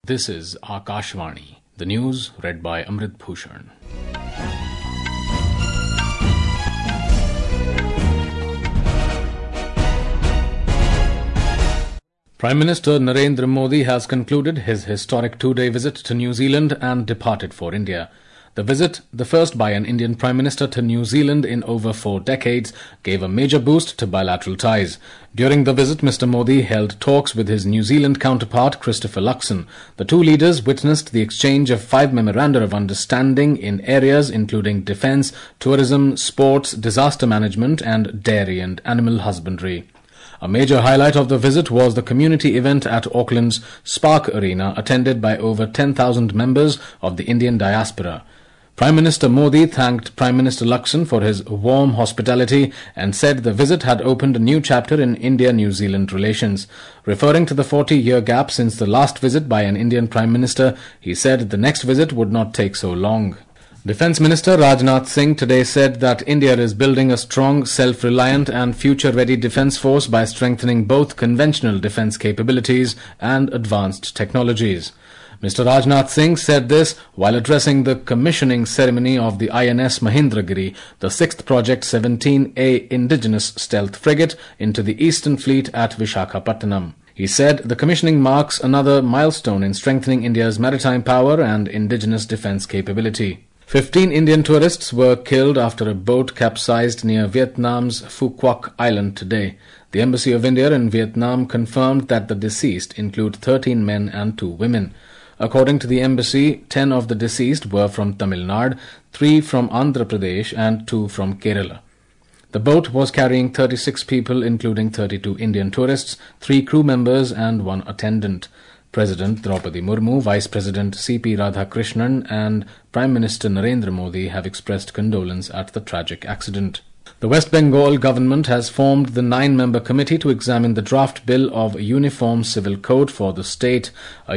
This is Akashvani. The news read by Amrit Bhushan. Prime Minister Narendra Modi has concluded his historic two-day visit to New Zealand and departed for India. The visit, the first by an Indian Prime Minister to New Zealand in over 4 decades, gave a major boost to bilateral ties. During the visit, Mr. Modi held talks with his New Zealand counterpart, Christopher Luxon. The two leaders witnessed the exchange of 5 memoranda of understanding in areas including defence, tourism, sports, disaster management and dairy and animal husbandry. A major highlight of the visit was the community event at Auckland's Spark Arena, attended by over 10,000 members of the Indian diaspora. Prime Minister Modi thanked Prime Minister Luxon for his warm hospitality and said the visit had opened a new chapter in India-New Zealand relations. Referring to the 40-year gap since the last visit by an Indian Prime Minister, he said the next visit would not take so long. Defence Minister Rajnath Singh today said that India is building a strong, self-reliant and future-ready defence force by strengthening both conventional defence capabilities and advanced technologies. Mr. Rajnath Singh said this while addressing the commissioning ceremony of the INS Mahendragiri, the 6th Project 17A indigenous stealth frigate into the Eastern Fleet at Visakhapatnam. He said the commissioning marks another milestone in strengthening India's maritime power and indigenous defence capability. 15 Indian tourists were killed after a boat capsized near Vietnam's Phu Quoc Island today. The Embassy of India in Vietnam confirmed that the deceased include 13 men and 2 women. According to the embassy, 10 of the deceased were from Tamil Nadu, 3 from Andhra Pradesh and 2 from Kerala. The boat was carrying 36 people, including 32 Indian tourists, 3 crew members and 1 attendant. President Draupadi Murmu, Vice President C.P. Radhakrishnan and Prime Minister Narendra Modi have expressed condolence at the tragic accident. The West Bengal government has formed the 9-member committee to examine the draft bill of a uniform civil code for the state.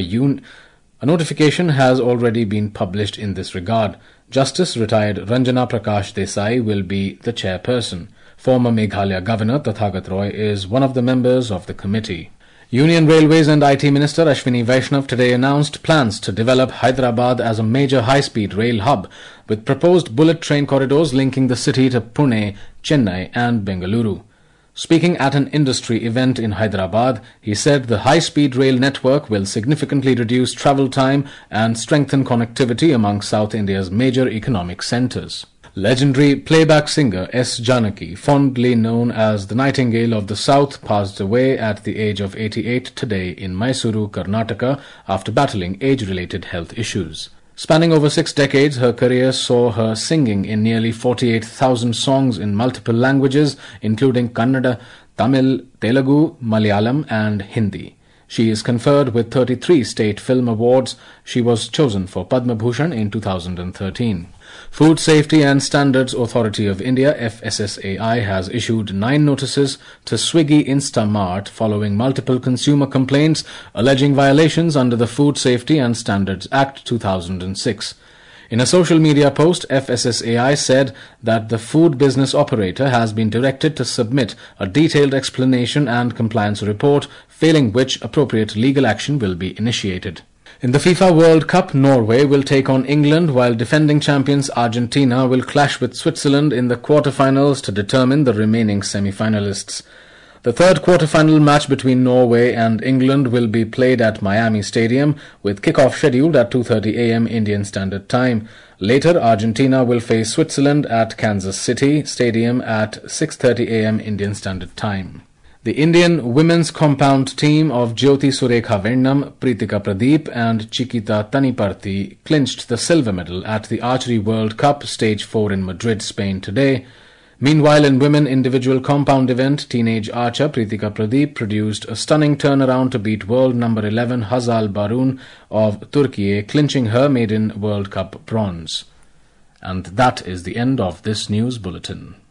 A notification has already been published in this regard. Justice retired Ranjana Prakash Desai will be the chairperson. Former Meghalaya Governor Tathagat Roy is one of the members of the committee. Union Railways and IT Minister Ashwini Vaishnav today announced plans to develop Hyderabad as a major high-speed rail hub, with proposed bullet train corridors linking the city to Pune, Chennai and Bengaluru. Speaking at an industry event in Hyderabad, he said the high-speed rail network will significantly reduce travel time and strengthen connectivity among South India's major economic centres. Legendary playback singer S. Janaki, fondly known as the Nightingale of the South, passed away at the age of 88 today in Mysuru, Karnataka, after battling age-related health issues. Spanning over 6 decades, her career saw her singing in nearly 48,000 songs in multiple languages, including Kannada, Tamil, Telugu, Malayalam and Hindi. She is conferred with 33 state film awards. She was chosen for Padma Bhushan in 2013. Food Safety and Standards Authority of India (FSSAI) has issued 9 notices to Swiggy Instamart following multiple consumer complaints alleging violations under the Food Safety and Standards Act 2006. In a social media post, FSSAI said that the food business operator has been directed to submit a detailed explanation and compliance report, failing which appropriate legal action will be initiated. In the FIFA World Cup, Norway will take on England, while defending champions Argentina will clash with Switzerland in the quarter-finals to determine the remaining semi-finalists. The third quarter-final match between Norway and England will be played at Miami Stadium, with kick-off scheduled at 2:30 a.m. Indian Standard Time. Later, Argentina will face Switzerland at Kansas City Stadium at 6:30 a.m. Indian Standard Time. The Indian women's compound team of Jyoti Surekha Vennam, Preetika Pradeep and Chiquita Taniparthi clinched the silver medal at the Archery World Cup Stage 4 in Madrid, Spain today. Meanwhile, in women individual compound event, teenage archer Preetika Pradeep produced a stunning turnaround to beat world number 11 Hazal Barun of Turkey, clinching her maiden World Cup bronze. And that is the end of this news bulletin.